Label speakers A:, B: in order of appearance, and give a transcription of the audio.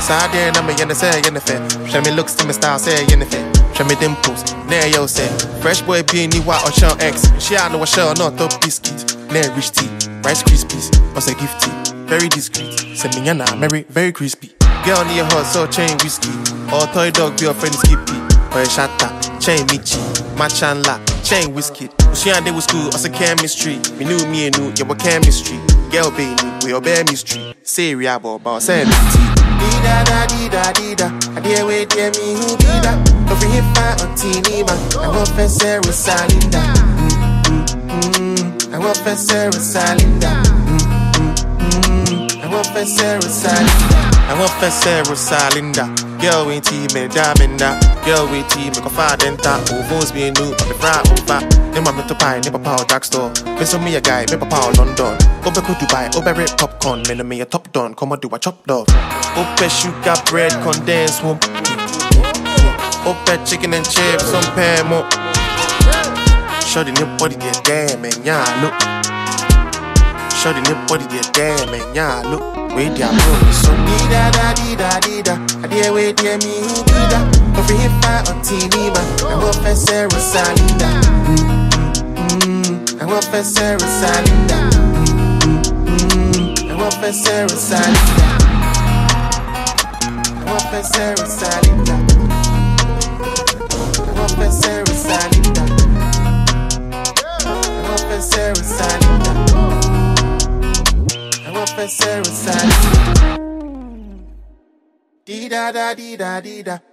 A: side there, I'm a yenna say yenna fair. Show me looks to me style, say yenna fair. Show me dimples, there yo say. Fresh boy being ni white or shell X. She I know a shell, not top biscuit. Nair rich tea, Rice Krispies, or say gift tea. Very discreet, send me yana, Mary, very crispy. Girl near her, so chain whiskey. Or toy dog, be your friend Skippy. Or a shatta, chain Michi. Machan la, chain whiskey. She and they was school, also chemistry. Me knew me and knew, yeah, chemistry. Girl baby, we obey mystery. Say riabo, about saying Dida da dida dida. I dear wait, dear me who be that. Over here fight on teeny man. I want for Sarah Salinda. I want for Sarah Salinda. I want for Sarah Salinda. I want for Sarah Salinda. Girl with tea, me diamond that. Girl with tea, me go far denta. Ovos be new, me fry over. Them I'm not to buy, never power drugstore. Listen me a guy, me power London. Obe go Dubai, obe red popcorn. Me no me a top down, come on do a chop dog. Obe sugar bread, condensed womb. Obe chicken and chips, some pemo. Shorty nip body get damn and ya look. Shorty nip body get damn and ya look. Wait there, bro. So dida da dida dida. I dear wait there me who be that. Over here fight on TV man. I want for Sarah Salinda. I want for Sarah Salinda. I want for Sarah Salinda. I want for Sarah Salinda. I want for Sarah Salinda. I want for Sarah Salinda. I want for Sarah Salinda. Dida da dida dida.